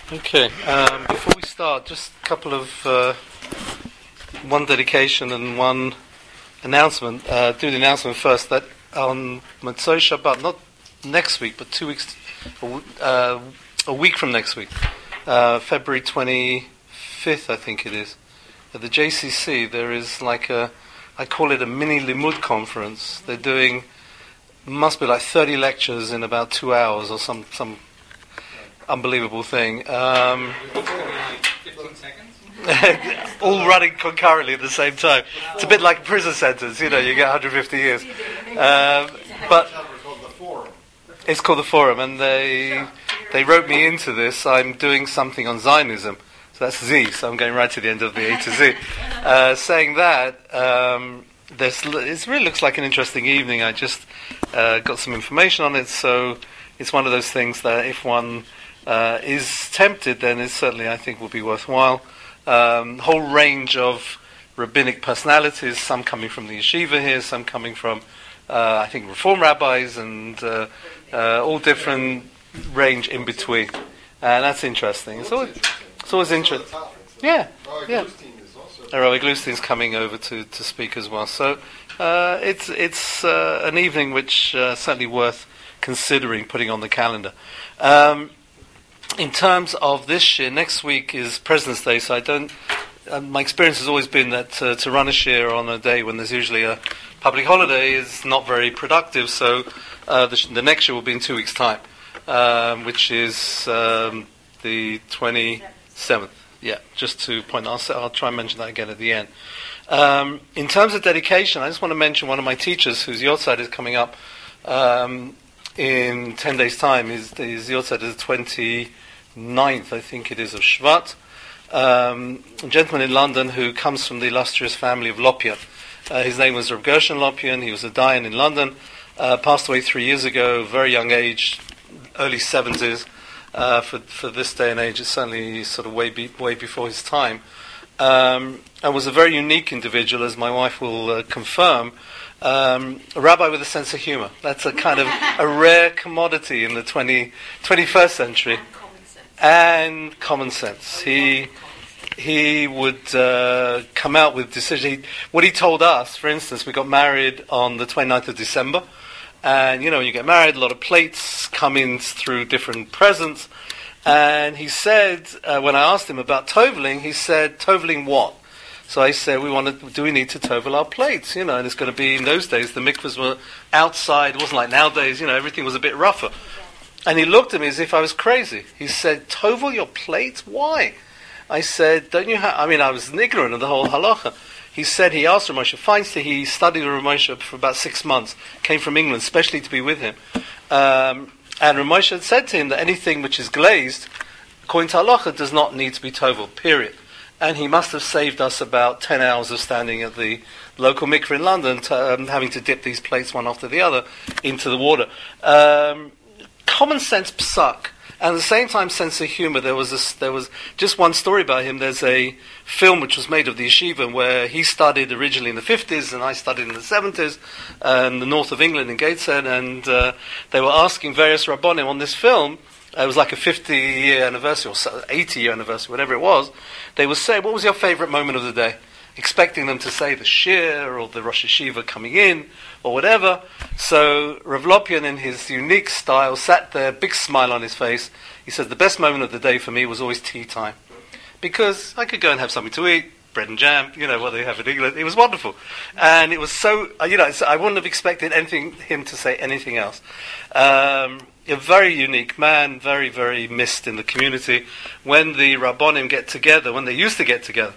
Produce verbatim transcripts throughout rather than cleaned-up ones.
Okay, um, before we start, just a couple of, uh, one dedication and one announcement. Uh, do the announcement first, that on Motzei Shabbat, not next week, but two weeks, uh, a week from next week, uh, February twenty-fifth, I think it is, at the J C C, there is like a, I call it a mini Limud conference. They're doing, must be like thirty lectures in about two hours or some, some unbelievable thing. Um, fifteen seconds? all running concurrently at the same time. It's a bit like a prison sentence, you know, you get one hundred fifty years. Um, but it's called the Forum, and they they wrote me into this. I'm doing something on Zionism, so that's Z, so I'm going right to the end of the A to Z. Uh, saying that, um, this, it really looks like an interesting evening. I just uh, got some information on it, so it's one of those things that if one Uh, is tempted, then it certainly, I think, will be worthwhile. Um, whole range of rabbinic personalities, some coming from the yeshiva here, some coming from, uh, I think, Reform rabbis, and uh, uh, all different range in between. And that's interesting. It's always, it's always interesting. Yeah, yeah. Rabbi Glustein's coming over to, to speak as well. So uh, it's it's uh, an evening which uh, certainly worth considering putting on the calendar. Um, In terms of this year, next week is President's Day, so I don't. Uh, my experience has always been that uh, to run a shir on a day when there's usually a public holiday is not very productive. So uh, the, sh- the next year will be in two weeks' time, um, which is um, the twenty-seventh. Yeah, just to point out, I'll, I'll try and mention that again at the end. Um, in terms of dedication, I just want to mention one of my teachers, whose Yortzeit is coming up um, in ten days' time. His, his Yortzeit is the twenty-ninth, I think it is, of Shvat. Um, a gentleman in London who comes from the illustrious family of Lopian. Uh, his name was Rav Gershon Lopian. He was a Dayan in London. Uh, passed away three years ago, very young age, early seventies. Uh, for for this day and age, it's certainly sort of way be, way before his time. Um, and was a very unique individual, as my wife will uh, confirm. Um, a rabbi with a sense of humor. That's a kind of a rare commodity in the twenty, twenty-first century. And common sense. He he would uh, come out with decisions. What he told us, for instance, we got married on the twenty-ninth of December. And, you know, when you get married, a lot of plates come in through different presents. And he said, uh, when I asked him about toveling, he said, toveling what? So I said, we want to, do we need to tovel our plates? You know, and it's going to be, in those days, the mikvahs were outside. It wasn't like nowadays, you know, everything was a bit rougher. And he looked at me as if I was crazy. He said, tovel your plates? Why? I said, don't you have, I mean, I was ignorant of the whole halacha. He said, he asked Rav Moshe Feinstein, he studied with Rav Moshe for about six months, came from England, especially to be with him. Um, and Rav Moshe had said to him that anything which is glazed, according to halacha, does not need to be toveled, period. And he must have saved us about ten hours of standing at the local mikveh in London, to, um, having to dip these plates one after the other into the water. Um, common sense psak, and at the same time sense of humor. There was this, there was just one story about him. There's a film which was made of the yeshiva where he studied originally in the fifties and I studied in the seventies uh, in the north of England in Gateshead, and uh, they were asking various rabbonim on this film. It was like a fifty-year anniversary or eighty-year anniversary, whatever it was. They would say, what was your favorite moment of the day? Expecting them to say the shir or the Rosh Hashiva coming in or whatever. So Rav Lopian, in his unique style, sat there, big smile on his face. He said, the best moment of the day for me was always tea time. Because I could go and have something to eat, bread and jam, you know, what they have in England. It was wonderful. And it was so, you know, so I wouldn't have expected anything him to say anything else. Um... A very unique man, very, very missed in the community. When the Rabbonim get together, when they used to get together,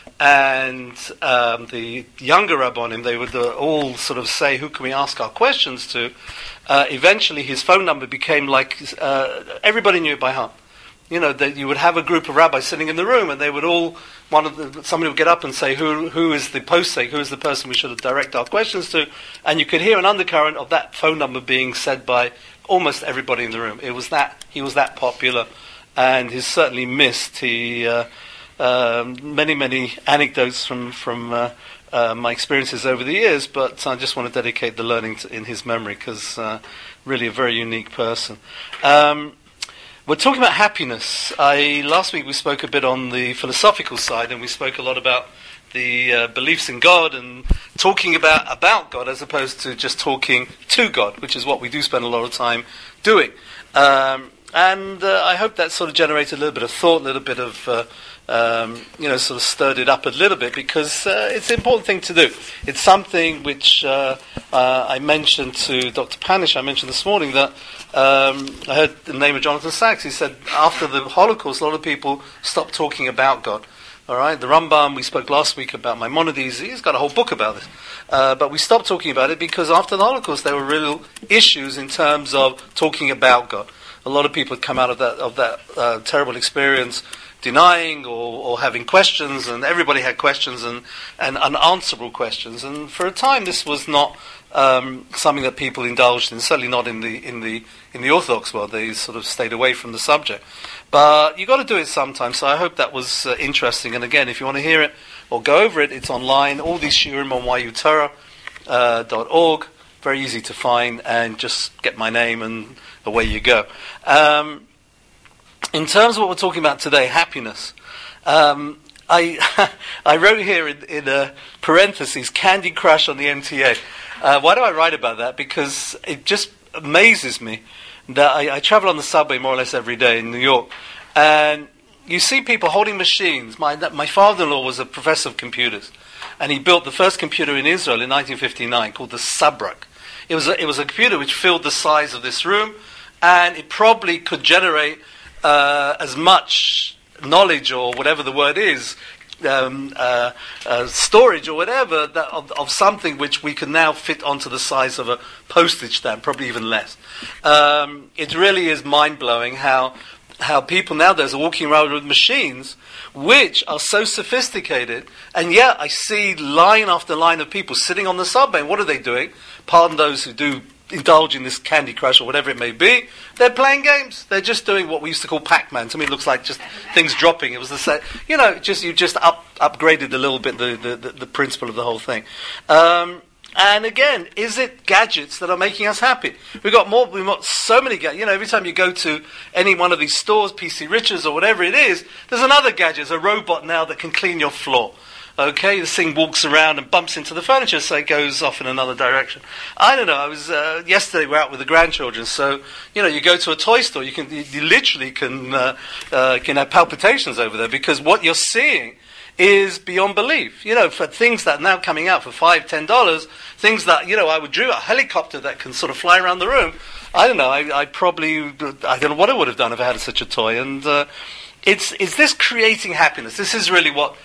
and um, the younger Rabbonim, they would uh, all sort of say, who can we ask our questions to? Uh, eventually his phone number became like, uh, everybody knew it by heart. You know, that you would have a group of rabbis sitting in the room, and they would all, one of the, somebody would get up and say, who who is the posek, who is the person we should direct our questions to? And you could hear an undercurrent of that phone number being said by almost everybody in the room. It was that, he was that popular, and he's certainly missed. He, uh, uh, many, many anecdotes from, from uh, uh, my experiences over the years, but I just want to dedicate the learning to, in his memory, because uh, really a very unique person. Um, We're talking about happiness. I last week we spoke a bit on the philosophical side, and we spoke a lot about the uh, beliefs in God and talking about about God as opposed to just talking to God, which is what we do spend a lot of time doing. Um, and uh, I hope that sort of generated a little bit of thought, a little bit of uh, um, you know, sort of stirred it up a little bit, because uh, it's an important thing to do. It's something which uh, uh, I mentioned to Doctor Panish. I mentioned this morning that um, I heard the name of Jonathan Sacks. He said after the Holocaust, a lot of people stopped talking about God. All right, the Rambam, we spoke last week about Maimonides. He's got a whole book about this. Uh, but we stopped talking about it because after the Holocaust, there were real issues in terms of talking about God. A lot of people had come out of that of that uh, terrible experience denying or, or having questions, and everybody had questions and, and unanswerable questions. And for a time, this was not um, something that people indulged in. Certainly not in the in the in the Orthodox world. They sort of stayed away from the subject. But you got to do it sometime. So I hope that was uh, interesting. And again, if you want to hear it or go over it, it's online. All these shiurim on y u torah dot org. Very easy to find, and just get my name and away you go. Um, in terms of what we're talking about today, happiness. Um, I I wrote here in, in uh, parentheses, Candy Crush on the M T A. Uh, why do I write about that? Because it just amazes me that I, I travel on the subway more or less every day in New York, and you see people holding machines. My my father-in-law was a professor of computers, and he built the first computer in Israel in nineteen fifty-nine called the Sabrak. It was a, it was a computer which filled the size of this room, and it probably could generate uh, as much knowledge, or whatever the word is, um, uh, uh, storage or whatever, that of, of something which we can now fit onto the size of a postage stamp, probably even less. Um, it really is mind-blowing how how people nowadays are walking around with machines which are so sophisticated, and yet I see line after line of people sitting on the subway, and what are they doing? Pardon those who do indulge in this Candy Crush or whatever it may be. They're playing games. They're just doing what we used to call Pac-Man. To me, it looks like just things dropping. It was the same, you know, just you just up upgraded a little bit the the, the, the principle of the whole thing. Um, And again, is it gadgets that are making us happy? We've got more, we've got so many gadgets. You know, every time you go to any one of these stores, P C Richards or whatever it is, there's another gadget. There's a robot now that can clean your floor. Okay, this thing walks around and bumps into the furniture, so it goes off in another direction. I don't know, I was, uh, yesterday we were out with the grandchildren, so, you know, you go to a toy store, you can, you, you literally can, uh, uh, can have palpitations over there, because what you're seeing is beyond belief. You know, for things that are now coming out for five, ten dollars, things that, you know, I would dream a helicopter that can sort of fly around the room. I don't know, I, I probably, I don't know what I would have done if I had such a toy. And uh, it's, it's this creating happiness. This is really what,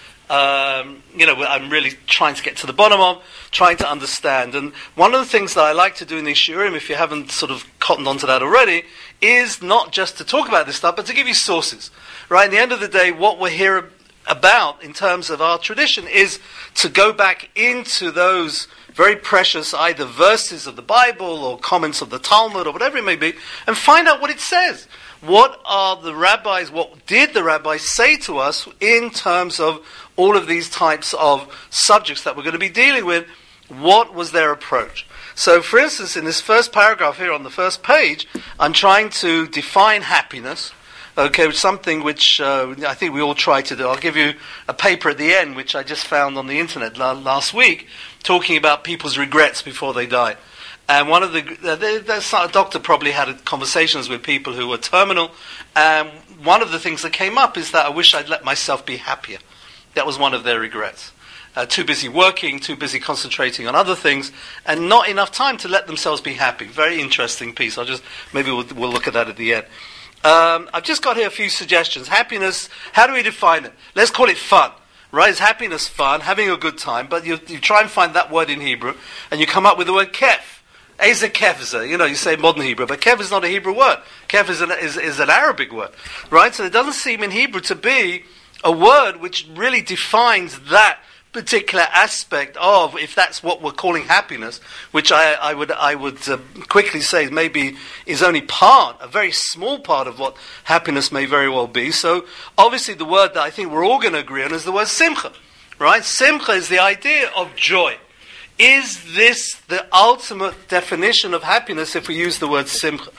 um, you know, I'm really trying to get to the bottom of, trying to understand. And one of the things that I like to do in these shiurim, if you haven't sort of cottoned onto that already, is not just to talk about this stuff, but to give you sources. Right? At the end of the day, what we're here about in terms of our tradition is to go back into those very precious either verses of the Bible or comments of the Talmud or whatever it may be, and find out what it says. What are the rabbis, what did the rabbis say to us in terms of all of these types of subjects that we're going to be dealing with? What was their approach? So, for instance, in this first paragraph here on the first page, I'm trying to define happiness. Okay, something which uh, I think we all try to do. I'll give you a paper at the end, which I just found on the internet la- last week, talking about people's regrets before they die. And one of the, uh, they, a doctor probably had conversations with people who were terminal, and one of the things that came up is that I wish I'd let myself be happier. That was one of their regrets. Uh, too busy working, too busy concentrating on other things, and not enough time to let themselves be happy. Very interesting piece. I'll just, maybe we'll, we'll look at that at the end. Um, I've just got here a few suggestions. Happiness, how do we define it? Let's call it fun, right? Is happiness fun, having a good time? But you, you try and find that word in Hebrew, and you come up with the word kef. Eza kef, you know, you say modern Hebrew, but kef is not a Hebrew word. Kef is an, is, is an Arabic word, right? So it doesn't seem in Hebrew to be a word which really defines that particular aspect of, if that's what we're calling happiness, which I, I would I would uh, quickly say maybe is only part, a very small part of what happiness may very well be. So obviously the word that I think we're all going to agree on is the word simcha, right? Simcha is the idea of joy. Is this the ultimate definition of happiness if we use the word simcha?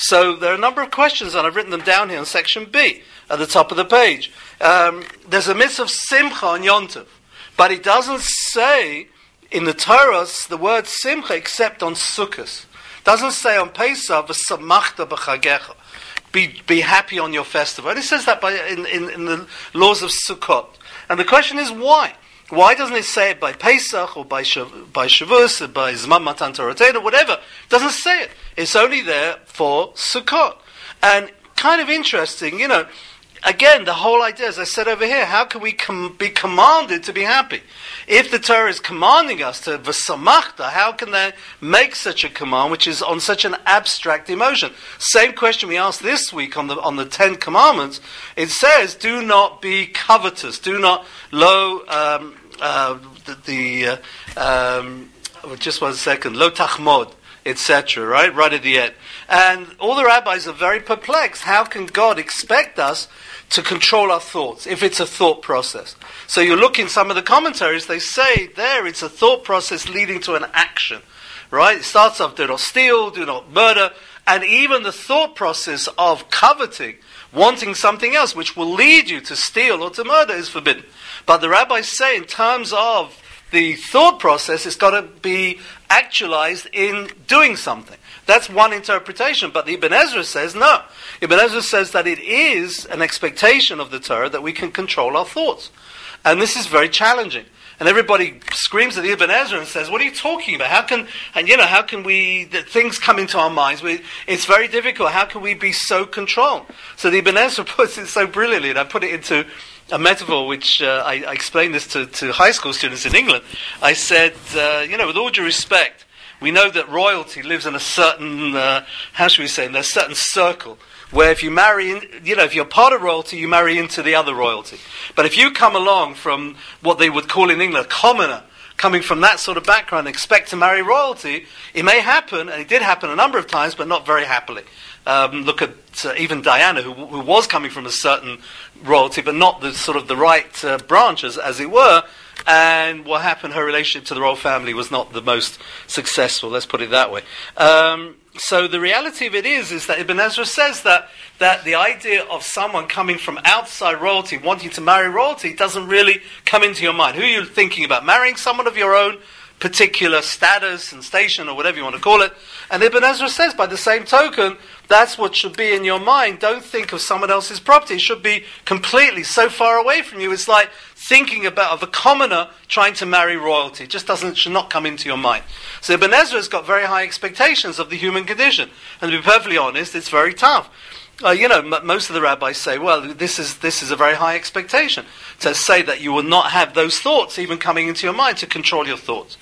So there are a number of questions, and I've written them down here in section B, at the top of the page. Um, there's a mitzvah of simcha on Yom Tov, but it doesn't say in the Torah the word simcha except on Sukkot. It doesn't say on Pesach, v'samachta b'chagecha. Be, be happy on your festival. And it says that by, in, in, in the laws of Sukkot. And the question is why? Why doesn't it say it by Pesach or by Shav, by Shavuos or by Zman Matan Torah or whatever? It doesn't say it. It's only there for Sukkot. And kind of interesting, you know, again, the whole idea, as I said over here, how can we com- be commanded to be happy? If the Torah is commanding us to v'samachta, how can they make such a command which is on such an abstract emotion? Same question we asked this week on the on the Ten Commandments. It says, do not be covetous, do not low, um, uh, the, the uh, um, just one second, lo tachmod, et cetera, right? Right at the end. And all the rabbis are very perplexed. How can God expect us to control our thoughts if it's a thought process? So you look in some of the commentaries, they say there it's a thought process leading to an action, right? It starts off, do not steal, do not murder, and even the thought process of coveting, wanting something else which will lead you to steal or to murder is forbidden. But the rabbis say in terms of the thought process, it's got to be actualized in doing something. That's one interpretation, but the Ibn Ezra says no. Ibn Ezra says that it is an expectation of the Torah that we can control our thoughts. And this is very challenging. And everybody screams at the Ibn Ezra and says, what are you talking about? How can, and you know, how can we, that things come into our minds? We, it's very difficult. How can we be so controlled? So the Ibn Ezra puts it so brilliantly, and I put it into a metaphor which uh, I, I explained this to, to high school students in England. I said, uh, you know, with all due respect, we know that royalty lives in a certain, uh, how should we say, in a certain circle, where if you marry, in, you know, if you're part of royalty, you marry into the other royalty. But if you come along from what they would call in England a commoner, coming from that sort of background, expect to marry royalty, it may happen, and it did happen a number of times, but not very happily. Um, look at uh, even Diana, who, who was coming from a certain royalty, but not the sort of the right uh, branch, as, as it were. And what happened? Her relationship to the royal family was not the most successful. Let's put it that way. Um, so the reality of it is, is that Ibn Ezra says that that the idea of someone coming from outside royalty wanting to marry royalty doesn't really come into your mind. Who are you thinking about? Marrying someone of your own particular status and station, or whatever you want to call it. And Ibn Ezra says, by the same token, that's what should be in your mind. Don't think of someone else's property. It should be completely so far away from you. It's like thinking about of a commoner trying to marry royalty. It just doesn't, should not come into your mind. So Ibn Ezra's got very high expectations of the human condition. And to be perfectly honest, it's very tough. Uh, you know, m- most of the rabbis say, well, this is this is a very high expectation, to say that you will not have those thoughts even coming into your mind, to control your thoughts.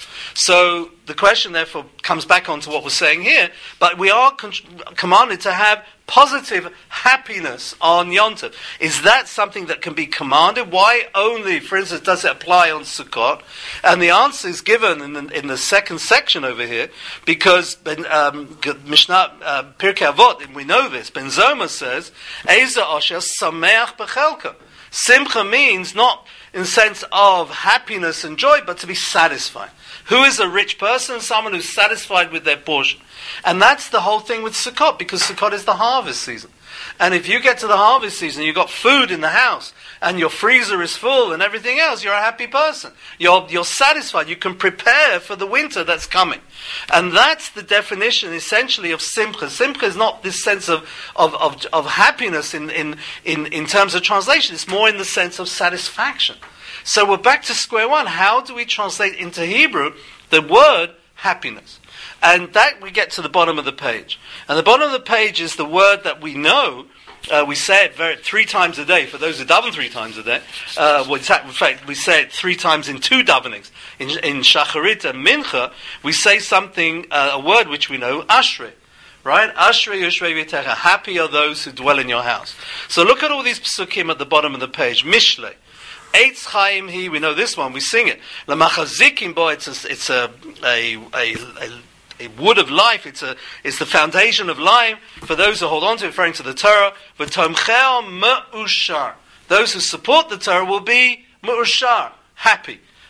So the question, therefore, comes back onto what we're saying here, but we are con- commanded to have positive happiness on Yom Tov. Is that something that can be commanded? Why only, for instance, does it apply on Sukkot? And the answer is given in the, in the second section over here, because um, Mishnah, uh, Pirkei Avot, we know this, Ben Zoma says, Eza Osher Sameach Bechelka. Simcha means not in the sense of happiness and joy, but to be satisfied. Who is a rich person? Someone who's satisfied with their portion. And that's the whole thing with Sukkot, because Sukkot is the harvest season. And if you get to the harvest season, you've got food in the house, and your freezer is full and everything else, you're a happy person. You're, you're satisfied. You can prepare for the winter that's coming. And that's the definition, essentially, of Simcha. Simcha is not this sense of, of, of, of happiness in, in, in, in terms of translation. It's more in the sense of satisfaction. So we're back to square one. How do we translate into Hebrew the word happiness? And that we get to the bottom of the page. And the bottom of the page is the word that we know. Uh, we say it very, three times a day. For those who daven three times a day, uh, well, in fact, we say it three times in two davenings. In, in Shacharit and Mincha, we say something, uh, a word which we know, Ashrei. Right? Ashrei Yoshrei V'Techa. Happy are those who dwell in your house. So look at all these psukim at the bottom of the page. Mishlei. Eitz Chaim Hi, we know this one, we sing it. L'machazikim bo, it's a, it's a, a, a, a A wood of life, it's a it's the foundation of life for those who hold on to it, referring to the Torah. V'tomcheo me'ushar. Those who support the Torah will be me'ushar, happy.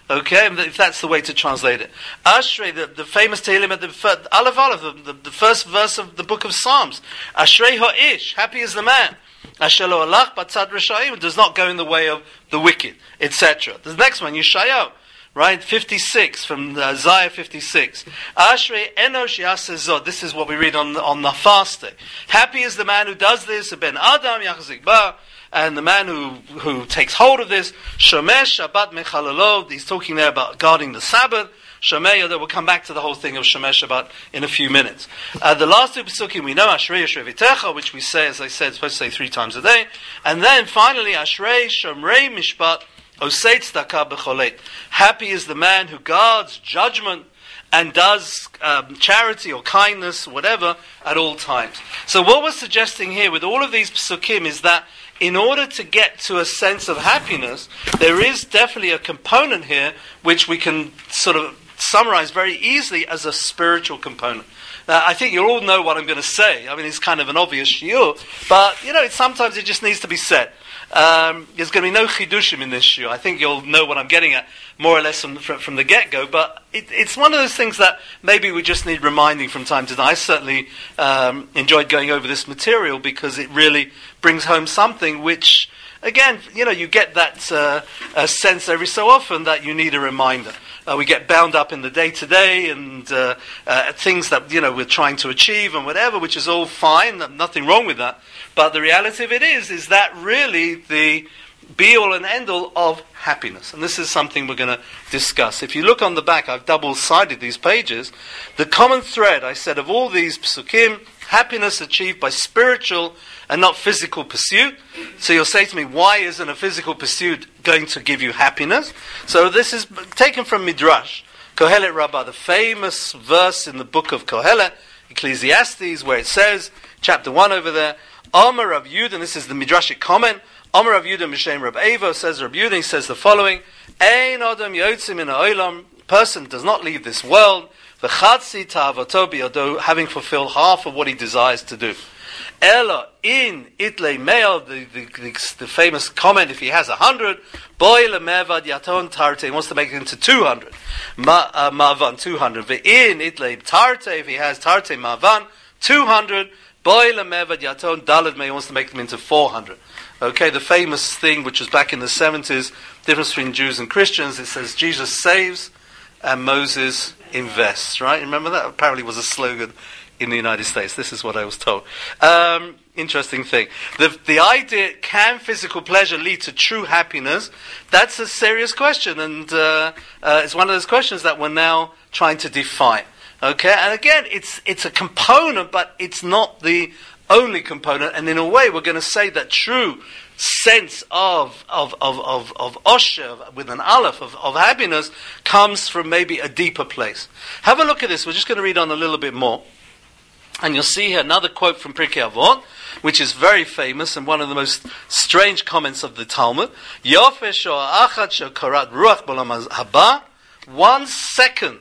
Okay, if that's the way to translate it. Ashrei, the, the famous Tehillim at the first, Aleph Aleph, the, the, the first verse of the book of Psalms. Ashrei ha'ish, happy is the man. Asher lo alach batzad resha'im, does not go in the way of the wicked, et cetera. The next one, Yeshayahu, right, fifty-six, from Isaiah fifty-six. Ashrei enosh yaseh zod, this is what we read on, on the fast day. Happy is the man who does this, ben Adam yachzik ba, and the man who, who takes hold of this, Shomer Shabbat Mechalalo, he's talking there about guarding the Sabbath. Shomer, that we'll come back to the whole thing of Shomer Shabbat in a few minutes. Uh, the last two Pesukim we know, Ashrei Yashrei V'techa, which we say, as I said, supposed to say three times a day. And then finally, Ashrei Shomrei Mishpat Osei Tzedakah B'cholet. Happy is the man who guards judgment and does um, charity or kindness, whatever, at all times. So what we're suggesting here with all of these Pesukim is that in order to get to a sense of happiness, there is definitely a component here which we can sort of summarize very easily as a spiritual component. Now, I think you all know what I'm going to say. I mean, it's kind of an obvious shiur, but, you know, it, sometimes it just needs to be said. Um, there's going to be no chidushim in this shiur. I think you'll know what I'm getting at more or less from, from, from the get-go, but it, it's one of those things that maybe we just need reminding from time to time. I certainly um, enjoyed going over this material because it really brings home something which, again, you know, you get that uh, uh, sense every so often that you need a reminder. Uh, we get bound up in the day-to-day and uh, uh, things that, you know, we're trying to achieve and whatever, which is all fine, nothing wrong with that. But the reality of it is, is that really the be-all and end-all of happiness. And this is something we're going to discuss. If you look on the back, I've double-sided these pages. The common thread, I said, of all these psukim, happiness achieved by spiritual and not physical pursuit. So you'll say to me, why isn't a physical pursuit going to give you happiness? So this is taken from Midrash, Kohelet Rabbah, the famous verse in the book of Kohelet, Ecclesiastes, where it says, chapter one over there, Omer Rav Yehuda, and this is the Midrashic comment, Omer Rav Yehuda Mishem Rav Eva, says Rav Yehuda, he says the following, Ein Adam Yotzim in Ha'olam, person does not leave this world, V'chatzi ta'avoto biyado, having fulfilled half of what he desires to do. Ella in itlei me'al, the, the, the, the famous comment, if he has a hundred, boy lemevad yaton tarte, he wants to make it into two hundred. Ma, uh, mavan, two hundred. Ve'in itlei tarte, if he has tarte mavan, two hundred. Boy lemevad yaton dalad me, he wants to make them into four hundred. Okay, the famous thing, which was back in the seventies, difference between Jews and Christians, it says Jesus saves and Moses invests, right? Remember that? Apparently was a slogan in the United States. This is what I was told. Um, interesting thing. The, the idea, can physical pleasure lead to true happiness? That's a serious question, and uh, uh, it's one of those questions that we're now trying to define. Okay, and again, it's it's a component, but it's not the only component, and in a way we're going to say that true sense of of of of, of osher with an aleph of, of happiness comes from maybe a deeper place. Have a look at this. We're just going to read on a little bit more, and you'll see here another quote from Pirkei Avot, which is very famous and one of the most strange comments of the Talmud. Yofesh o achad shekorat ruach b'olam haba, one second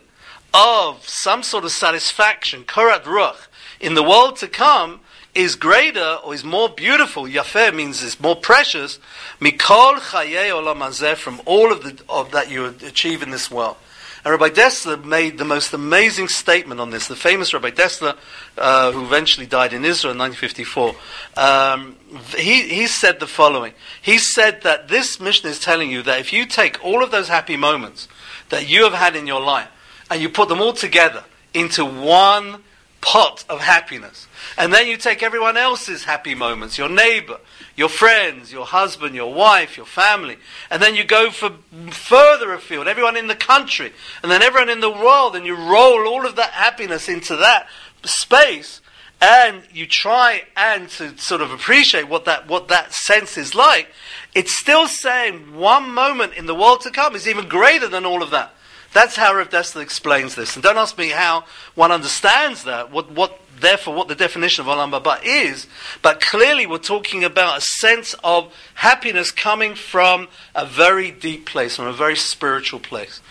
of some sort of satisfaction, korat ruach, in the world to come, is greater or is more beautiful. Yafeh means is more precious. Mikol chayei olam hazeh, from all of the of that you achieve in this world. And Rabbi Dessler made the most amazing statement on this. The famous Rabbi Dessler, uh, who eventually died in Israel in nineteen fifty-four, um, he he said the following. He said that this Mishnah is telling you that if you take all of those happy moments that you have had in your life and you put them all together into one pot of happiness, and then you take everyone else's happy moments, your neighbor, your friends, your husband, your wife, your family, and then you go for further afield, everyone in the country, and then everyone in the world, and you roll all of that happiness into that space, and you try and to sort of appreciate what that what that sense is like, it's still saying one moment in the world to come is even greater than all of that. That's how Rav Dessler explains this. And don't ask me how one understands that, what, what therefore what the definition of Olam Haba is, but clearly we're talking about a sense of happiness coming from a very deep place, from a very spiritual place.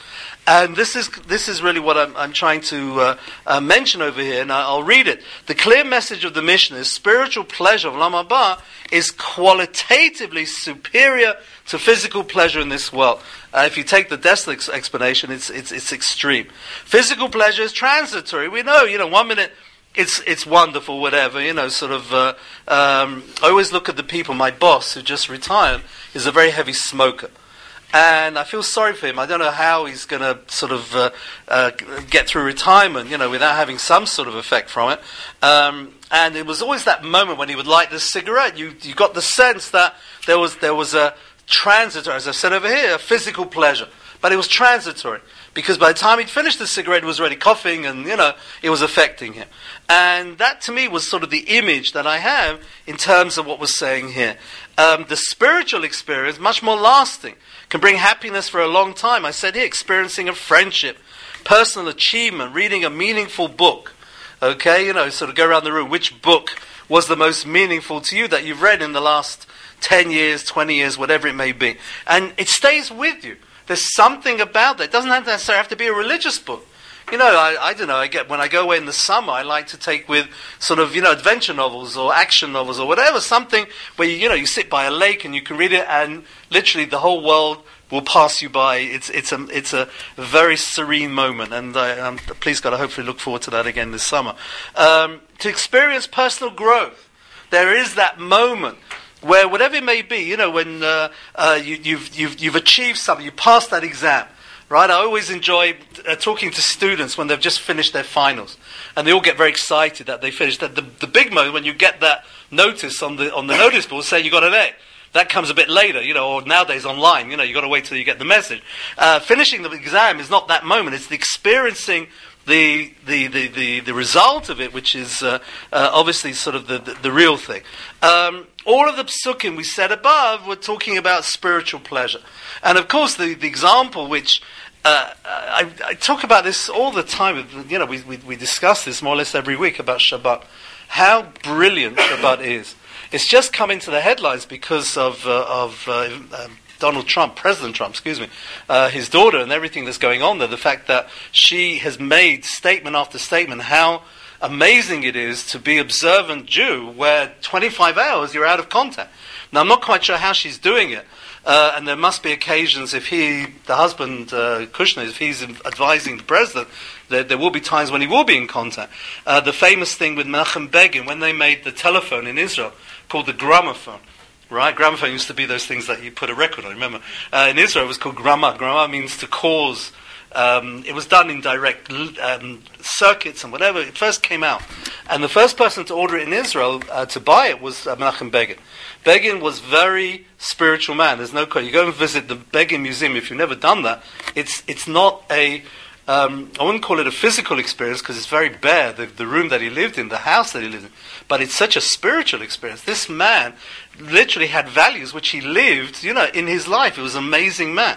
And this is this is really what I'm, I'm trying to uh, uh, mention over here, and I'll read it. The clear message of the Mishnah is spiritual pleasure of Olam Haba is qualitatively superior to physical pleasure in this world. Uh, if you take the Dessler ex- explanation, it's, it's it's extreme. Physical pleasure is transitory. We know, you know, one minute it's it's wonderful, whatever, you know, sort of. Uh, um, I always look at the people. My boss, who just retired, is a very heavy smoker. And I feel sorry for him. I don't know how he's going to sort of uh, uh, get through retirement, you know, without having some sort of effect from it. Um, and it was always that moment when he would light the cigarette. You you got the sense that there was there was a transitory, as I said over here, a physical pleasure, but it was transitory because by the time he'd finished the cigarette, he was already coughing, and you know it was affecting him. And that to me was sort of the image that I have in terms of what we're saying here. Um, the spiritual experience, much more lasting, can bring happiness for a long time. I said here, experiencing a friendship, personal achievement, reading a meaningful book. Okay, you know, sort of go around the room. Which book was the most meaningful to you that you've read in the last ten years, twenty years, whatever it may be? And it stays with you. There's something about that. It doesn't have to necessarily have to be a religious book. You know, I, I don't know, I get, when I go away in the summer, I like to take with sort of, you know, adventure novels or action novels or whatever, something where, you, you know, you sit by a lake and you can read it and literally the whole world will pass you by. It's it's a it's a very serene moment, and I, I'm please God, I hopefully look forward to that again this summer. Um, to experience personal growth, there is that moment where whatever it may be, you know, when uh, uh, you, you've you've you've achieved something, you passed that exam. Right, I always enjoy uh, talking to students when they've just finished their finals, and they all get very excited that they finished. That the, the big moment when you get that notice on the on the notice board saying you got an A, that comes a bit later, you know, or nowadays online, you know, you got to wait till you get the message. Uh, finishing the exam is not that moment; it's the experiencing the the the the, the result of it, which is uh, uh, obviously sort of the the, the real thing. Um, all of the psukim we said above were talking about spiritual pleasure, and of course the the example which. Uh, I, I talk about this all the time. You know, we, we we discuss this more or less every week about Shabbat. How brilliant Shabbat is! It's just come into the headlines because of uh, of uh, um, Donald Trump, President Trump, excuse me, uh, his daughter, and everything that's going on there. The fact that she has made statement after statement how amazing it is to be observant Jew, where twenty-five hours you're out of contact. Now, I'm not quite sure how she's doing it. Uh, and there must be occasions if he, the husband, uh, Kushner, if he's advising the president, there, there will be times when he will be in contact. Uh, the famous thing with Menachem Begin, when they made the telephone in Israel, called the gramophone, right? Gramophone used to be those things that you put a record on, remember? Uh, in Israel it was called grama. Grama means to cause. Um, it was done in direct um, circuits and whatever. It first came out. And the first person to order it in Israel, uh, to buy it, was uh, Menachem Begin. Begin was very spiritual man. There's no question. You go and visit the Begin Museum, if you've never done that, it's it's not a, um, I wouldn't call it a physical experience because it's very bare, the, the room that he lived in, the house that he lived in. But it's such a spiritual experience. This man literally had values which he lived, you know, in his life. He was an amazing man.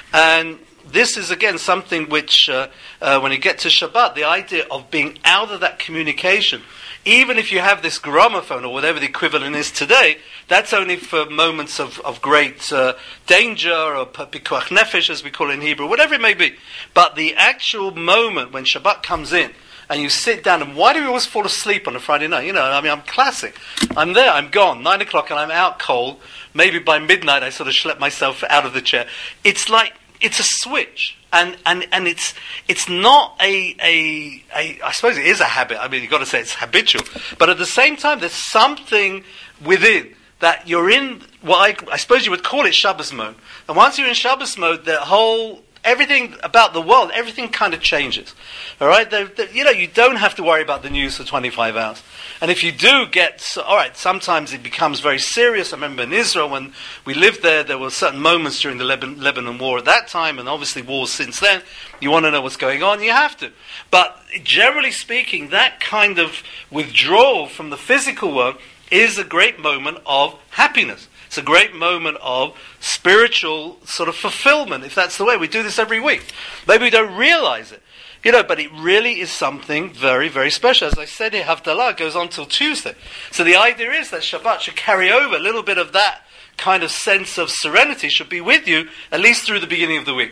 And this is, again, something which, uh, uh, when you get to Shabbat, the idea of being out of that communication, even if you have this gramophone or whatever the equivalent is today, that's only for moments of, of great uh, danger or pikuach nefesh, as we call it in Hebrew, whatever it may be. But the actual moment when Shabbat comes in, and you sit down, and why do we always fall asleep on a Friday night? You know, I mean, I'm classic. I'm there, I'm gone, nine o'clock, and I'm out cold. Maybe by midnight I sort of schlep myself out of the chair. It's like, it's a switch, and, and, and it's it's not a, a a I suppose it is a habit. I mean, you've got to say it's habitual, but at the same time, there's something within that you're in. What I, I suppose you would call it Shabbos mode. And once you're in Shabbos mode, the whole everything about the world, everything kind of changes. All right, the, the, you know, you don't have to worry about the news for twenty-five hours. And if you do get, so, all right, sometimes it becomes very serious. I remember in Israel when we lived there, there were certain moments during the Lebanon, Lebanon war at that time, and obviously wars since then. You want to know what's going on, you have to. But generally speaking, that kind of withdrawal from the physical world is a great moment of happiness. It's a great moment of spiritual sort of fulfillment, if that's the way. We do this every week. Maybe we don't realize it. You know, but it really is something very, very special. As I said here, Havdalah goes on till Tuesday. So the idea is that Shabbat should carry over a little bit of that kind of sense of serenity should be with you, at least through the beginning of the week.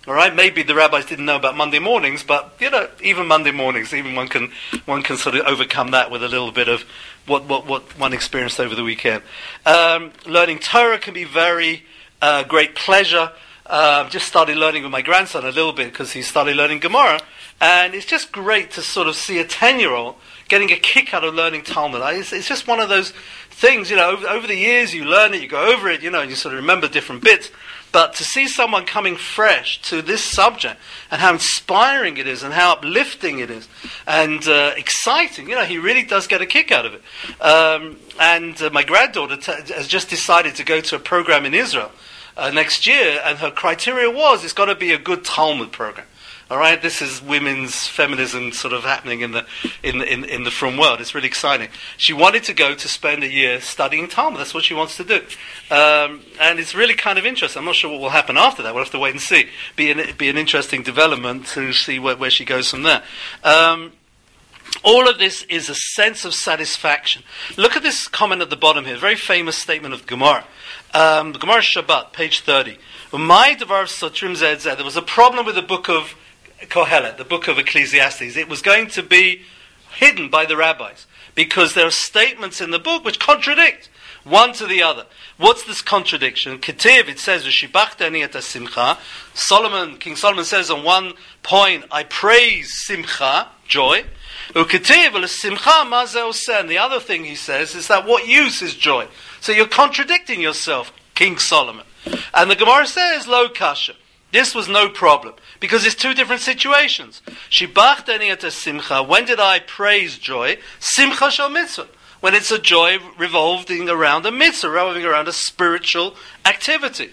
All right, maybe the rabbis didn't know about Monday mornings, but you know, even Monday mornings, even one can one can sort of overcome that with a little bit of what what, what one experienced over the weekend. Um, learning Torah can be very uh, great pleasure. Uh, just started learning with my grandson a little bit because he started learning Gemara, and it's just great to sort of see a ten-year-old getting a kick out of learning Talmud. It's, it's just one of those things, you know, over, over the years you learn it, you go over it, you know, and you sort of remember different bits. But to see someone coming fresh to this subject and how inspiring it is and how uplifting it is and uh, exciting, you know, he really does get a kick out of it. Um, and uh, my granddaughter t- has just decided to go to a program in Israel uh, next year, and her criteria was it's got to be a good Talmud program. All right, this is women's feminism sort of happening in the in the, in, in the frum world. It's really exciting. She wanted to go to spend a year studying Talmud. That's what she wants to do, um, and it's really kind of interesting. I'm not sure what will happen after that. We'll have to wait and see. Be an be an interesting development to see where, where she goes from there. Um, all of this is a sense of satisfaction. Look at this comment at the bottom here. A very famous statement of Gemara. Um, the Gemara Shabbat, page thirty. There was a problem with the book of Kohelet, the book of Ecclesiastes. It was going to be hidden by the rabbis because there are statements in the book which contradict one to the other. What's this contradiction? Ketiv, it says, "V'shibachta et simcha." Solomon, King Solomon says on one point, "I praise simcha, joy." Uketiv simcha mazeh. And the other thing he says is that what use is joy? So you're contradicting yourself, King Solomon. And the Gemara says, "Lo kasha." This was no problem, because it's two different situations. Shibachtani et simcha. When did I praise joy? Simcha shel mitzvah. When it's a joy revolving around a mitzvah, revolving around a spiritual activity.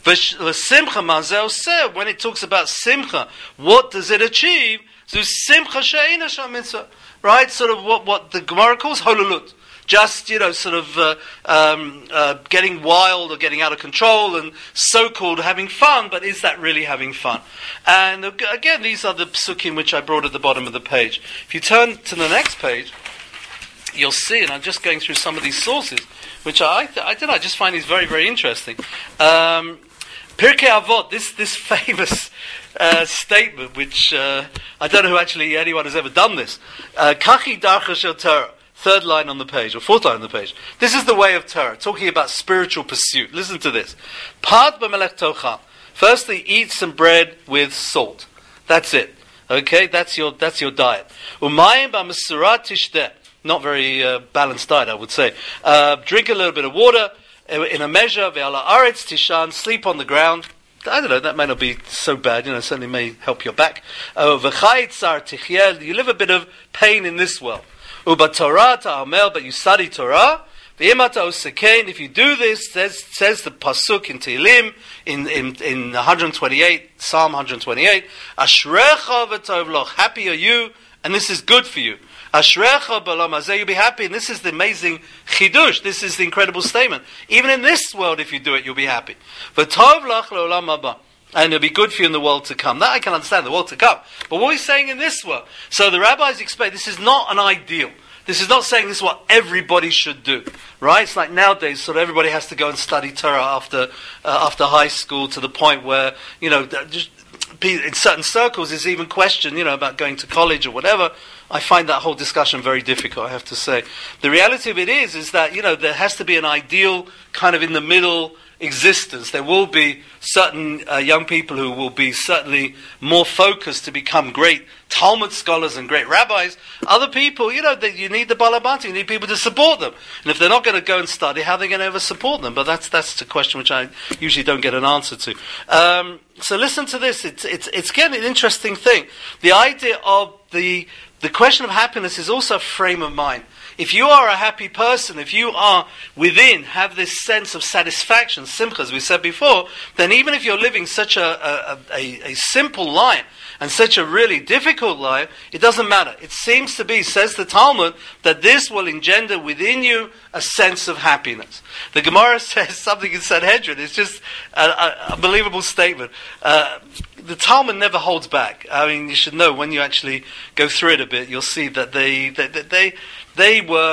Simcha mazel seh. When it talks about simcha, what does it achieve? So simcha she'ena shel mitzvah. Right? Sort of what, what the Gemara calls holulut. Just, you know, sort of uh, um, uh, getting wild or getting out of control and so-called having fun, but is that really having fun? And again, these are the psukim which I brought at the bottom of the page. If you turn to the next page, you'll see, and I'm just going through some of these sources, which I, I don't know, I just find these very, very interesting. Um, Pirkei Avot, this, this famous uh, statement, which uh, I don't know who actually anyone has ever done this. Kachi darcha shel Torah. Third line on the page, or fourth line on the page. This is the way of Torah, talking about spiritual pursuit. Listen to this. Pad b'melech tocham. Firstly, eat some bread with salt. That's it. Okay, that's your that's your diet. Umayim b'mesurat tishteh. Not very uh, balanced diet, I would say. Uh, drink a little bit of water in a measure. Ve'ala aretz tishan. Sleep on the ground. I don't know, that may not be so bad, you know, certainly may help your back. V'chayit sar tichyel. You live a bit of pain in this world. Uba Torah ta'amel, but you study Torah. V'imata osekein. If you do this, says says the pasuk in Tehillim in in in one twenty-eight, Psalm one twenty-eight. Ashrecha v'tovloch. Happy are you, and this is good for you. Ashrecha b'olam hazeh. You'll be happy, and this is the amazing chidush. This is the incredible statement. Even in this world, if you do it, you'll be happy. V'tovloch le'olam haba. And it'll be good for you in the world to come. That I can understand, the world to come. But what he's saying in this world. So the rabbis explain, this is not an ideal. This is not saying this is what everybody should do. Right? It's like nowadays, sort of everybody has to go and study Torah after uh, after high school, to the point where, you know, just in certain circles there's even question, you know, about going to college or whatever. I find that whole discussion very difficult, I have to say. The reality of it is, is that, you know, there has to be an ideal kind of in the middle existence. There will be certain uh, young people who will be certainly more focused to become great Talmud scholars and great rabbis. Other people, you know, they, you need the balabati, you need people to support them. And if they're not going to go and study, how are they going to ever support them? But that's that's the question which I usually don't get an answer to. Um, so listen to this. It's it's it's again an interesting thing. The idea of the the question of happiness is also a frame of mind. If you are a happy person, if you are within, have this sense of satisfaction, simcha, as we said before, then even if you're living such a, a, a, a simple life and such a really difficult life, it doesn't matter. It seems to be, says the Talmud, that this will engender within you a sense of happiness. The Gemara says something in Sanhedrin. It's just an unbelievable statement. Uh, the Talmud never holds back. I mean, you should know, when you actually go through it a bit, you'll see that they, that they, they, they were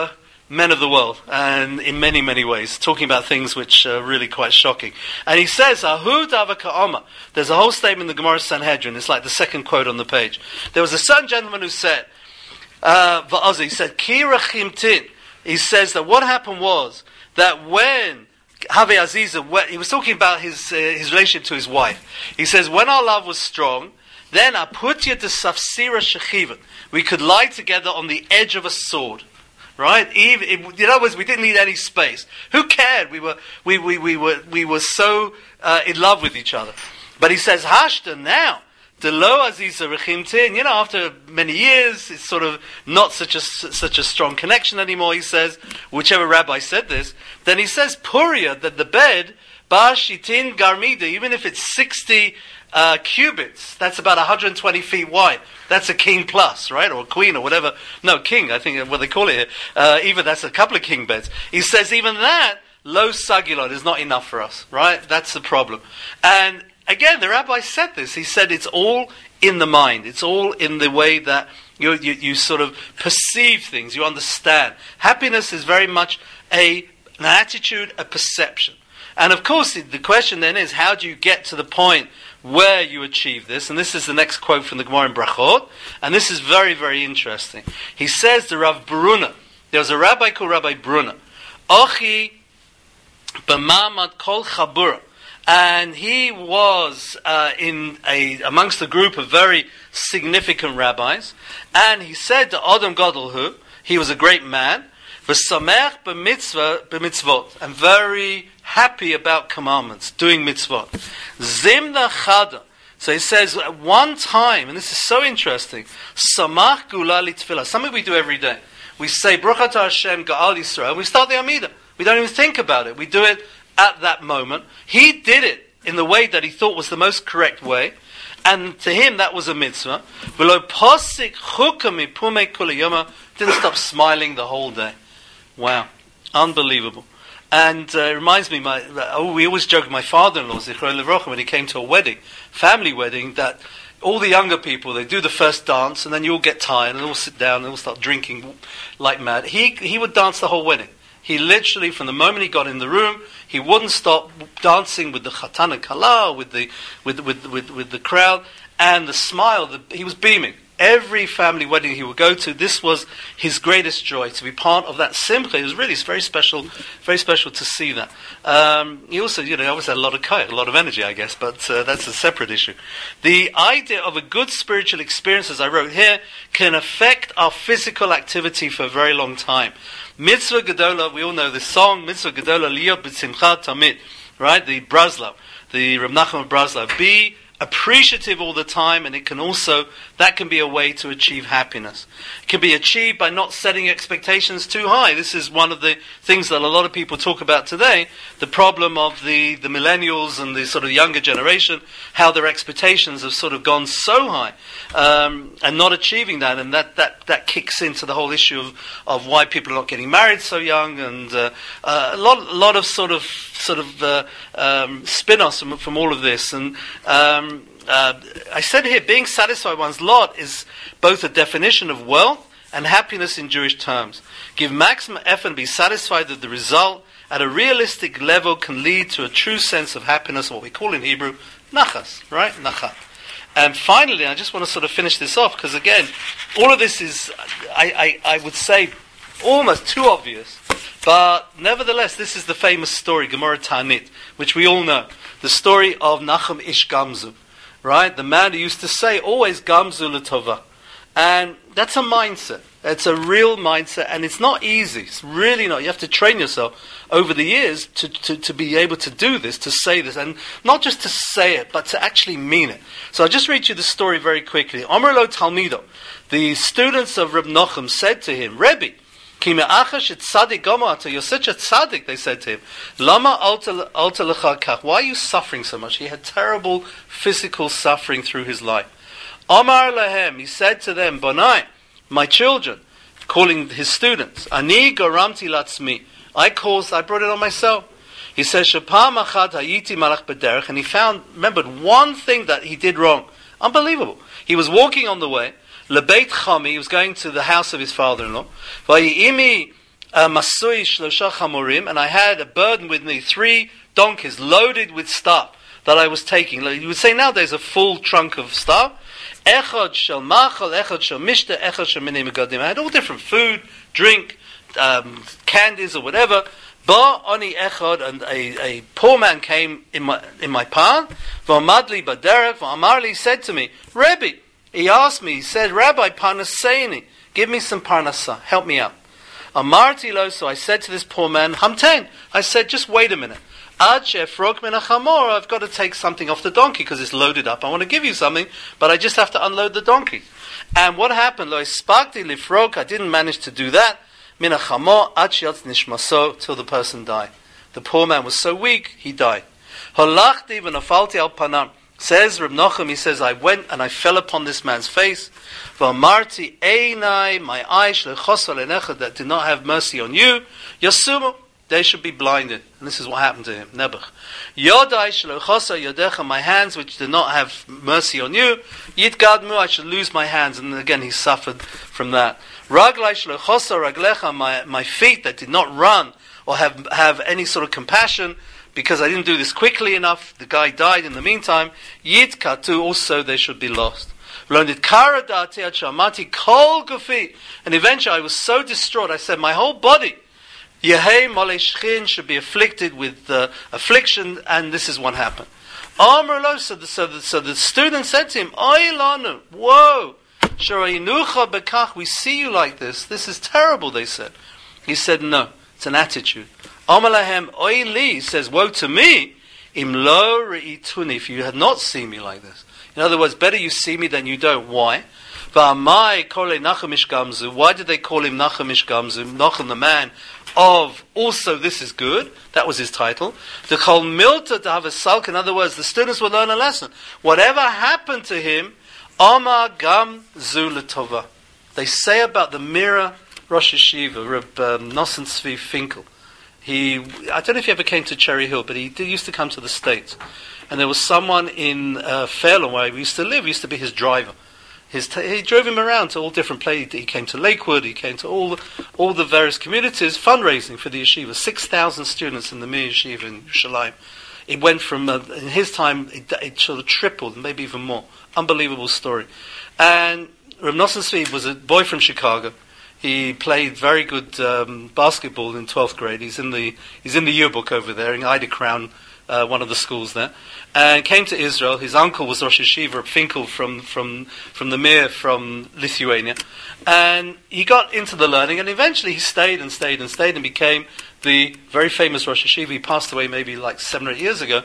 men of the world, and in many, many ways, talking about things which are really quite shocking. And he says, Ahu dava ka'oma. There's a whole statement in the Gemara Sanhedrin. It's like the second quote on the page. There was a certain gentleman who said, uh, he said, Ki rachimtin. He says that what happened was that when Have Aziza, he was talking about his uh, his relationship to his wife. He says, when our love was strong, then aputya de safsira shechivan. We could lie together on the edge of a sword. Right? Even, it, in other words, we didn't need any space. Who cared? We were we we, we were we were so uh, in love with each other. But he says, Hashta now. The lo aziza rechimtin, you know, after many years, it's sort of not such a such a strong connection anymore. He says, whichever rabbi said this, then he says puria, that the bed bashitin garmida, even if it's sixty uh, cubits, that's about one hundred twenty feet wide. That's a king plus, right, or a queen, or whatever. No, king, I think what they call it here. Uh, even that's a couple of king beds. He says even that lo sagilon is not enough for us, right? That's the problem, and. Again, the rabbi said this. He said it's all in the mind. It's all in the way that you, you, you sort of perceive things. You understand. Happiness is very much a, an attitude, a perception. And of course, the question then is, how do you get to the point where you achieve this? And this is the next quote from the Gemara in Brachot. And this is very, very interesting. He says to Rav Bruna, there was a rabbi called Rabbi Bruna, Ochi b'mamad kol chabura. And he was uh, in a amongst a group of very significant rabbis, and he said to Adam Gadol, he was a great man, v'samech b'mitzvah b'mitzvot, and very happy about commandments, doing mitzvot. Zimna chada. So he says at one time, and this is so interesting, samach gula litfilah, something we do every day. We say Baruch atah Hashem Ga'al Yisrael. We start the Amidah. We don't even think about it. We do it at that moment. He did it in the way that he thought was the most correct way, and to him that was a mitzvah. Didn't stop smiling the whole day. Wow, unbelievable. And uh, it reminds me, my oh, we always joke, my father-in-law Zichron Livrocha, when he came to a wedding, family wedding, that all the younger people, they do the first dance, and then you all get tired and all sit down and all start drinking like mad. He he would dance the whole wedding. He literally, from the moment he got in the room, he wouldn't stop dancing with the chatan and kala, with the with with with, with the crowd, and the smile. The, he was beaming. Every family wedding he would go to, this was his greatest joy, to be part of that simcha. It was really very special, very special to see that. Um, he also, you know, obviously had a lot of kaya, a lot of energy, I guess, but uh, that's a separate issue. The idea of a good spiritual experience, as I wrote here, can affect our physical activity for a very long time. Mitzvah Gedola, we all know this song, Mitzvah Gedola Liyot B'Simcha Tamid, right? The Braslav, the Reb Nachman of Braslav. Be appreciative all the time, and it can also, that can be a way to achieve happiness. It can be achieved by not setting expectations too high. This is one of the things that a lot of people talk about today, the problem of the, the millennials and the sort of younger generation, how their expectations have sort of gone so high, um, and not achieving that, and that, that, that kicks into the whole issue of, of why people are not getting married so young, and uh, uh, a lot, a lot of sort of sort of uh, um, spin-offs from, from all of this, and um, Uh, I said here, being satisfied with one's lot is both a definition of wealth and happiness in Jewish terms. Give maximum effort and be satisfied that the result at a realistic level can lead to a true sense of happiness, what we call in Hebrew, nachas, right? Nachat. And finally, I just want to sort of finish this off, because again, all of this is, I, I, I would say, almost too obvious. But nevertheless, this is the famous story, Gemara Ta'anit, which we all know. The story of Nachum Ish Gamzu. Right? The man who used to say always Gamzu L'tova. And that's a mindset. It's a real mindset, and it's not easy. It's really not. You have to train yourself over the years to, to, to be able to do this, to say this, and not just to say it, but to actually mean it. So I'll just read you the story very quickly. Omer lo Talmido, the students of Reb Nachum said to him, Rebbe, Ki me'achash et tzadik gomata, you're such a tzaddik, they said to him. Lama alta lecha kach, why are you suffering so much? He had terrible physical suffering through his life. Amar lahem, he said to them, Bonai, my children, calling his students, Ani garamti latzmi, I caused, I brought it on myself. He says, Shapam achad hayiti malach b'derech, and he found, remembered one thing that he did wrong. Unbelievable. He was walking on the way, Lebeit Chami, he was going to the house of his father-in-law. Vayi'imi uh, Masui Shlosha Chamorim, and I had a burden with me, three donkeys loaded with stuff that I was taking. Like you would say nowadays, a full trunk of stuff. Echad shel machal, echad shel mishta, echad shel minei megadim. I had all different food, drink, um, candies or whatever. Ba oni echad, and a, a poor man came in my in my path. V'amadli baderek, v'amarli, said to me, Rebbe, he asked me, he said, Rabbi, parnaseini, give me some parnasa, help me out. Amarti lo, so I said to this poor man, Hamten, I said, just wait a minute. Ad shefrok min hachamor, I've got to take something off the donkey because it's loaded up. I want to give you something, but I just have to unload the donkey. And what happened? Lo ispakti lifrok, I didn't manage to do that. Min hachamor ad sheyatz nishmaso, till the person died. The poor man was so weak, he died. Holachti v'nafalti al panam. Says Reb Nochem, he says, I went and I fell upon this man's face. V'amarti einai, my eyes shlechosa lenecha, that did not have mercy on you. Yasumu, they should be blinded. And this is what happened to him. Nebuch. Yodai shlechosa yodecha, my hands which did not have mercy on you. Yitgadmu, I should lose my hands. And again, he suffered from that. Raglai shlechosa raglecha, my my feet that did not run or have have any sort of compassion. Because I didn't do this quickly enough, the guy died in the meantime. Yid katu, also they should be lost. And eventually I was so distraught, I said, my whole body, Yehei Molei Shchin, should be afflicted with uh, affliction, and this is what happened. Amar, so the, so, the, so the student said to him, Oy lanu, whoa, Sharayinucha bekach, we see you like this, this is terrible, they said. He said, no, it's an attitude. Amalahem oili, says, woe to me, im lo re'ituni, if you had not seen me like this. In other words, better you see me than you don't. Why? V'amai kole Nachamish Gamzu. Why did they call him Nachamish Gamzu? Nacham, the man of also this is good. That was his title. The kol milta to have a sulk. In other words, the students will learn a lesson. Whatever happened to him, Amar Gam Zu L'tova. They say about the Mira Rosh Yeshiva, Reb um, Nosson Tzvi Finkel. He, I don't know if he ever came to Cherry Hill, but he did, used to come to the States. And there was someone in uh, Fairlawn where he used to live, he used to be his driver. His t- he drove him around to all different places. He came to Lakewood, he came to all the, all the various communities, fundraising for the yeshiva. six thousand students in the Mir Yeshiva in Yerushalayim. It went from, uh, in his time, it, it sort of tripled, maybe even more. Unbelievable story. And Reb Nosson Tzvi was a boy from Chicago. He played very good um, basketball in twelfth grade. He's in the he's in the yearbook over there in Ida Crown, uh, one of the schools there. And came to Israel. His uncle was Rosh Yeshiva Finkel from from from the Mir from Lithuania, and he got into the learning. And eventually he stayed and stayed and stayed and became the very famous Rosh Yeshiva. He passed away maybe like seven or eight years ago.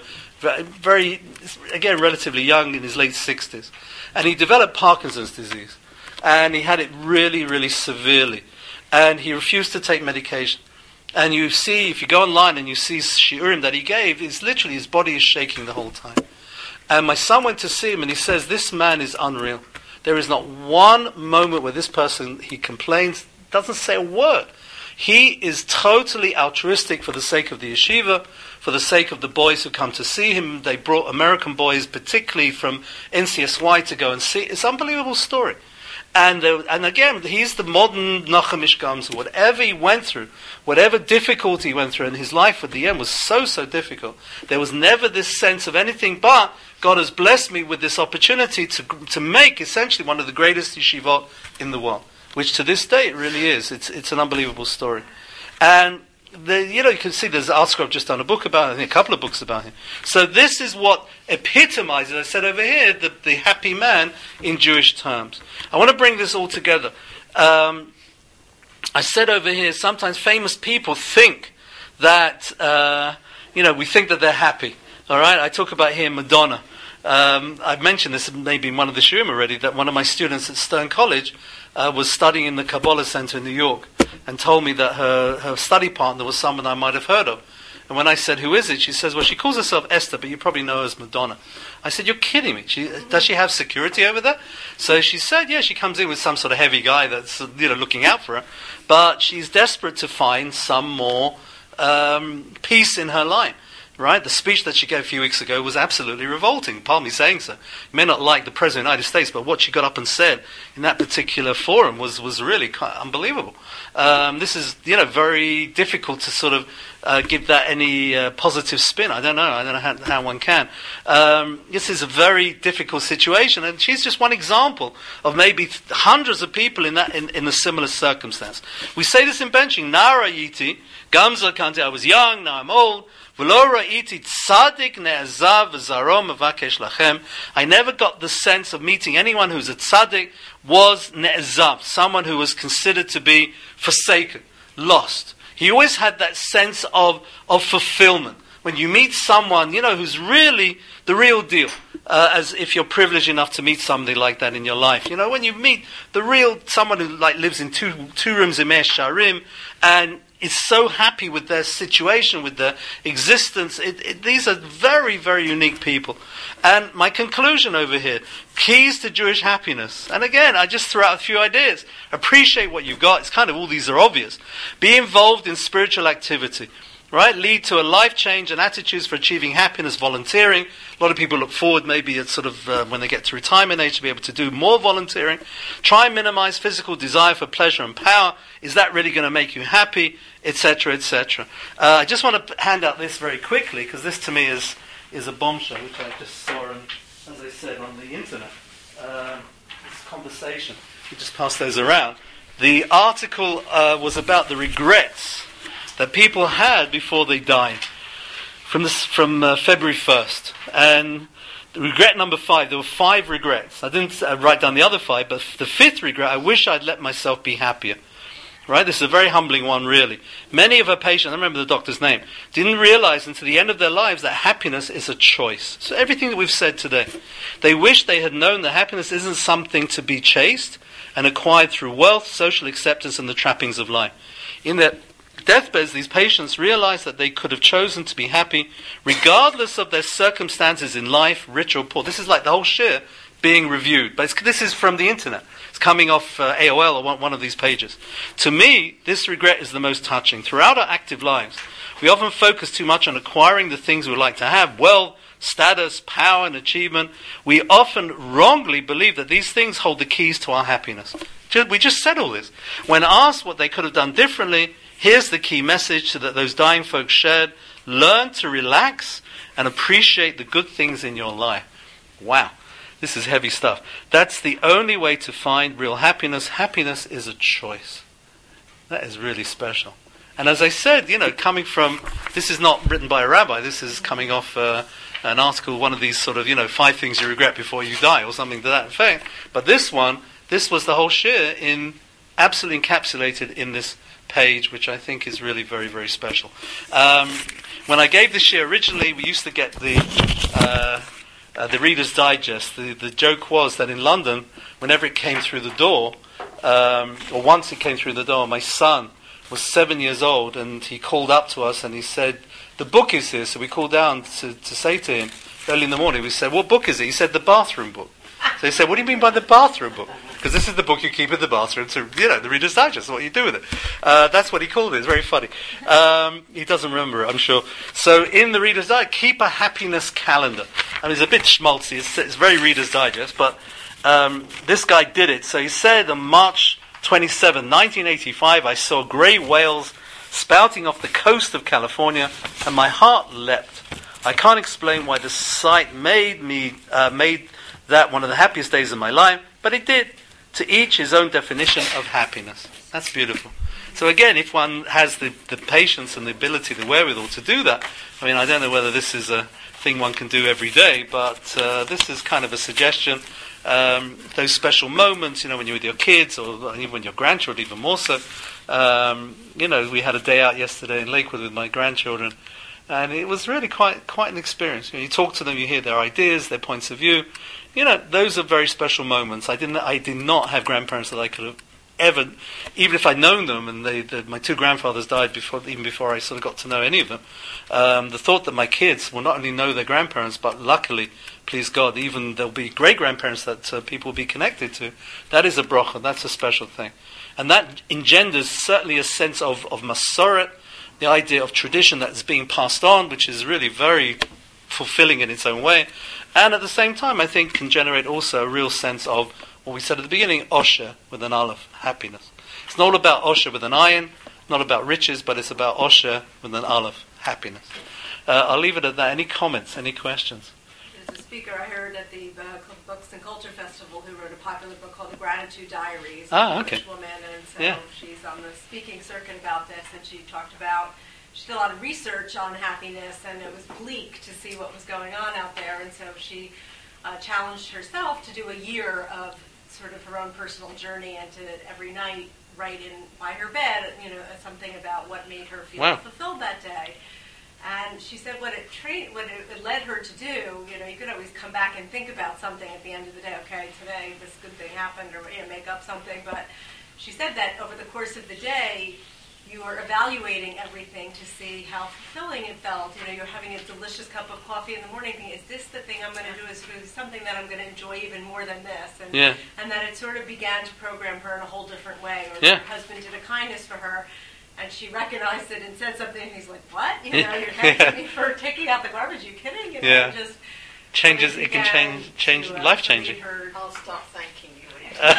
Very again relatively young, in his late sixties, and he developed Parkinson's disease. And he had it really, really severely. And he refused to take medication. And you see, if you go online and you see shiurim that he gave, it's literally his body is shaking the whole time. And my son went to see him and he says, this man is unreal. There is not one moment where this person, he complains, doesn't say a word. He is totally altruistic for the sake of the yeshiva, for the sake of the boys who come to see him. They brought American boys, particularly from N C S Y, to go and see. It's an unbelievable story. And uh, and again, he's the modern Nachamish Gamzu. Whatever he went through, whatever difficulty he went through, and his life at the end was so, so difficult. There was never this sense of anything but God has blessed me with this opportunity to to make essentially one of the greatest yeshivot in the world, which to this day it really is. It's it's an unbelievable story. And the, you know, you can see there's Artscroft I've just done a book about, I think a couple of books about him. So this is what epitomizes, I said over here, the, the happy man in Jewish terms. I want to bring this all together. Um, I said over here, sometimes famous people think that, uh, you know, we think that they're happy. All right, I talk about here Madonna. Um, I've mentioned this maybe in one of the shiurim already, that one of my students at Stern College uh, was studying in the Kabbalah Center in New York, and told me that her, her study partner was someone I might have heard of. And when I said, who is it? She says, well, she calls herself Esther, but you probably know her as Madonna. I said, you're kidding me. She, does she have security over there? So she said, yeah, she comes in with some sort of heavy guy that's, you know, looking out for her. But she's desperate to find some more um, peace in her life. Right? The speech that she gave a few weeks ago was absolutely revolting. Pardon me saying so. You may not like the President of the United States, but what she got up and said in that particular forum was, was really quite unbelievable. Um, this is, you know, very difficult to sort of uh, give that any uh, positive spin. I don't know. I don't know how, how one can. Um, this is a very difficult situation, and she's just one example of maybe th- hundreds of people in that in, in a similar circumstance. We say this in benching. Nara yiti, gamza kante. I was young, now I'm old. I never got the sense of meeting anyone who's a tzaddik was ne'ezav, someone who was considered to be forsaken, lost. He always had that sense of, of fulfillment. When you meet someone, you know, who's really the real deal, uh, as if you're privileged enough to meet somebody like that in your life. You know, when you meet the real, someone who like lives in two two rooms in Meir Sharim, and is so happy with their situation, with their existence. It, it, these are very, very unique people. And my conclusion over here, keys to Jewish happiness. And again, I just threw out a few ideas. Appreciate what you've got. It's kind of all these are obvious. Be involved in spiritual activity. Right? Lead to a life change and attitudes for achieving happiness, volunteering. A lot of people look forward maybe at sort of uh, when they get to retirement age to be able to do more volunteering. Try and minimize physical desire for pleasure and power. Is that really going to make you happy? Etc, et cetera. Uh, I just want to hand out this very quickly because this to me is, is a bombshell which I just saw, on, as I said, on the internet. Uh, this conversation. We just passed those around. The article uh, was about the regrets that people had before they died, from this, from uh, February first. And regret number five, there were five regrets. I didn't uh, write down the other five, but the fifth regret, I wish I'd let myself be happier. Right? This is a very humbling one, really. Many of her patients, I remember the doctor's name, didn't realize until the end of their lives that happiness is a choice. So everything that we've said today, they wish they had known that happiness isn't something to be chased and acquired through wealth, social acceptance, and the trappings of life. In their deathbeds, these patients realized that they could have chosen to be happy regardless of their circumstances in life, rich or poor. This is like the whole shir being reviewed. But it's, this is from the internet. It's coming off uh, A O L or one, one of these pages. To me, this regret is the most touching. Throughout our active lives, we often focus too much on acquiring the things we would like to have, wealth, status, power, and achievement. We often wrongly believe that these things hold the keys to our happiness. We just said all this. When asked what they could have done differently, here's the key message that those dying folks shared. Learn to relax and appreciate the good things in your life. Wow. This is heavy stuff. That's the only way to find real happiness. Happiness is a choice. That is really special. And as I said, you know, coming from, this is not written by a rabbi, this is coming off uh, an article, one of these sort of, you know, five things you regret before you die, or something to that effect. But this one, this was the whole shir in, absolutely encapsulated in this page, which I think is really very, very special. Um, when I gave the shir originally, we used to get the... Uh, Uh, the Reader's Digest. The, the joke was that in London, whenever it came through the door, um, or once it came through the door, my son was seven years old, and he called up to us and he said, "The book is here." So we called down to, to say to him early in the morning. We said, "What book is it?" He said, "The bathroom book." So he said, "What do you mean by the bathroom book?" Because this is the book you keep in the bathroom to, you know, the Reader's Digest, what you do with it. Uh, that's what he called it. It's very funny. Um, he doesn't remember it, I'm sure. So in the Reader's Digest, keep a happiness calendar. I mean, it's a bit schmaltzy. It's, it's very Reader's Digest, but um, this guy did it. So he said on March twenty-seventh, nineteen eighty-five, I saw grey whales spouting off the coast of California, and my heart leapt. I can't explain why the sight made me uh, made that one of the happiest days of my life, but it did. To each his own definition of happiness. That's beautiful. So again, if one has the, the patience and the ability, the wherewithal to do that, I mean, I don't know whether this is a thing one can do every day, but uh, this is kind of a suggestion. Um, those special moments, you know, when you're with your kids, or even when your grandchildren, even more so. Um, you know, we had a day out yesterday in Lakewood with my grandchildren, and it was really quite quite an experience. You know, you talk to them, you hear their ideas, their points of view. You know, those are very special moments. I didn't. I did not have grandparents that I could have ever, even if I'd known them, and they, the, my two grandfathers died before, even before I sort of got to know any of them. Um, the thought that my kids will not only know their grandparents, but luckily, please God, even there'll be great grandparents that uh, people will be connected to. That is a bracha. That's a special thing, and that engenders certainly a sense of of masoret, the idea of tradition that's being passed on, which is really very fulfilling in its own way, and at the same time, I think, can generate also a real sense of what we said at the beginning, Osher with an Aleph, happiness. It's not about Osher with an ayin, not about riches, but it's about Osher with an Aleph, happiness. Uh, I'll leave it at that. Any comments? Any questions? There's a speaker I heard at the uh, Books and Culture Festival who wrote a popular book called The Gratitude Diaries. Ah, okay. English woman, and so Yeah. she's on the speaking circuit about this, and she talked about, she did a lot of research on happiness, and it was bleak to see what was going on out there, and so she uh, challenged herself to do a year of sort of her own personal journey, and to every night write in by her bed, you know, something about what made her feel Wow. fulfilled that day. And she said what it tra- what it, it led her to do, you know, you could always come back and think about something at the end of the day. Okay, today this good thing happened, or you know, make up something. But she said that over the course of the day, you are evaluating everything to see how fulfilling it felt. You know, you're having a delicious cup of coffee in the morning, thinking, is this the thing I'm going to do? Is it something that I'm going to enjoy even more than this? And, Yeah. and that it sort of began to program her in a whole different way. Or Yeah. her husband did a kindness for her, and she recognized it and said something, and he's like, what? You Yeah. know, you're thanking me for taking out the garbage. Are you kidding? You know, Yeah. just Changes, it can change, change, to, uh, life changing. lead her- I'll stop thanking you.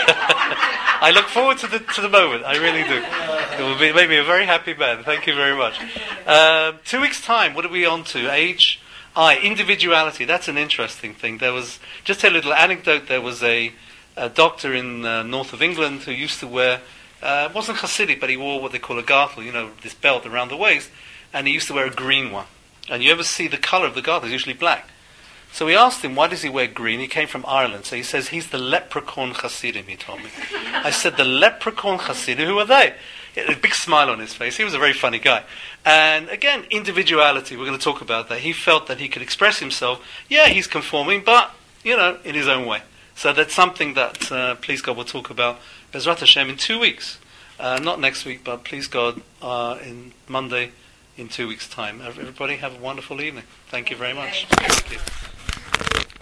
I look forward to the to the moment. I really do. It will be make me a very happy man. Thank you very much. Um, two weeks' time. What are we on to? Age, I individuality. That's an interesting thing. There was just a little anecdote. There was a, a doctor in uh, north of England who used to wear uh, wasn't Hasidic, but he wore what they call a gartel. You know, this belt around the waist, and he used to wear a green one. And you ever see the colour of the garter? It's usually black. So we asked him, why does he wear green? He came from Ireland. So he says, he's the leprechaun Hasidim, he told me. I said, the leprechaun Hasidim, who are they? He had a big smile on his face. He was a very funny guy. And again, individuality, we're going to talk about that. He felt that he could express himself. Yeah, he's conforming, but, you know, in his own way. So that's something that, uh, please God, we'll talk about Bezrat Hashem in two weeks. Uh, not next week, but please God, uh, in Monday in two weeks' time. Everybody have a wonderful evening. Thank you very much. Thank you.